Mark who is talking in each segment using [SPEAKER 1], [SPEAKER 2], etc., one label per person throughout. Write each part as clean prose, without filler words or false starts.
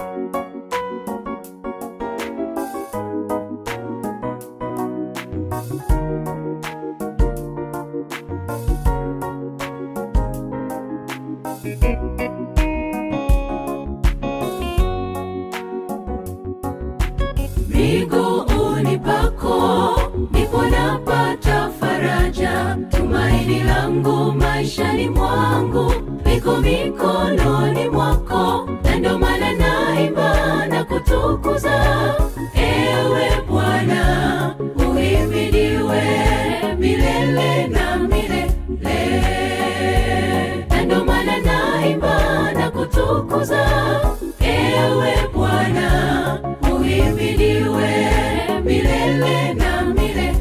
[SPEAKER 1] Miguuni pako ndipo napata faraja, tumaini langu maishani mwangu liko mikononi mwako, na ndio maana naimba na kutukuza. Ewe Bwana uhimidiwe milele na milele, na ndio maana naimba na kutukuza. Ewe Bwana uhimidiwe milele na milele.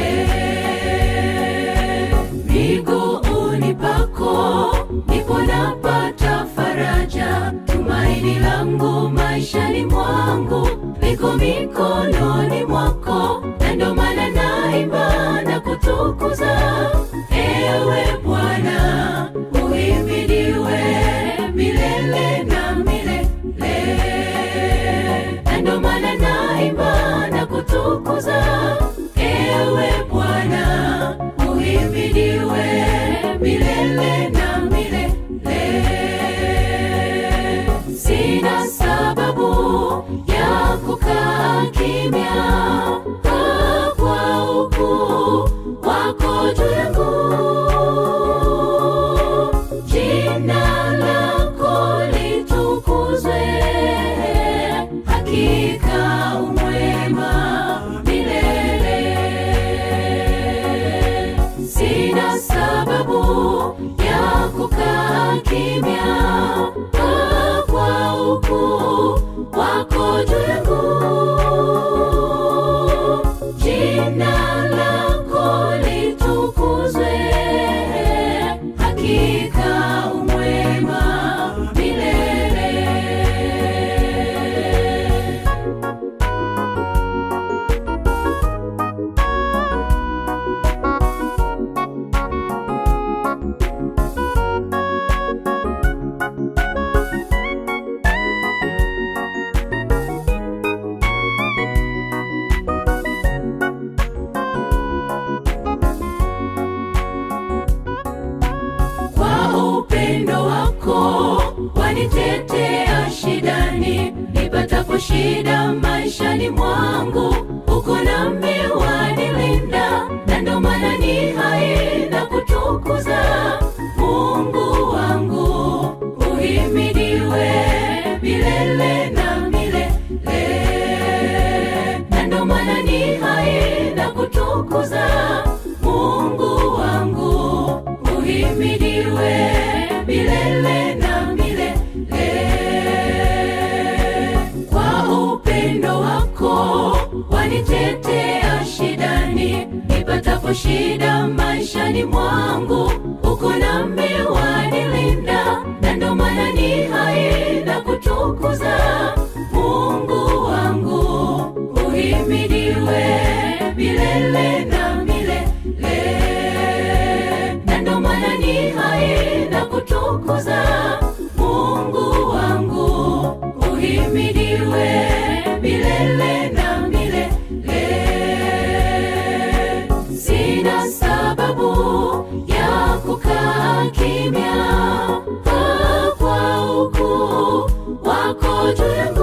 [SPEAKER 1] Miguuni pako ndipo napata faraja, tumaini langu maishani mwangu liko mikononi mwako, na ndio maana naimba na kutukuza. Ewe Bwana uhimidiwe milele na milele, na ndio maana naimba na kutukuza. Ewe Bwana uhimidiwe milele na milele. Sina sababu ya kukaa kimya kwa ukuu wako juu yangu. Jina lako litukuzwe, hakika umwema milele. Sina sababu ya kukaa kimya kwa ukuu wako juu yangu. Jina lako litukuzwe, hakika umwema milele. Wanitetea shidani, nipatapo shida maishani mwangu, uko nami wanilinda, na ndio maana ni hai na kutukuza. Mungu wangu uhimidiwe milele na milele, na ndio maana ni hai na kutukuza. Mungu wangu uhimidiwe milele na milele. Kwa upendo wako wanitetea shidani, nipatapo shida maishani mwangu, uko nami wanilinda, na ndio maana ni hai na kutukuza. Mungu wangu uhimidiwe milele na milele, na ndio maana ni hai na kutukuza. Mungu wangu uhimidiwe milele na milele. Sina sababu ya kukaa kimya kwa ukuu wako juu yangu.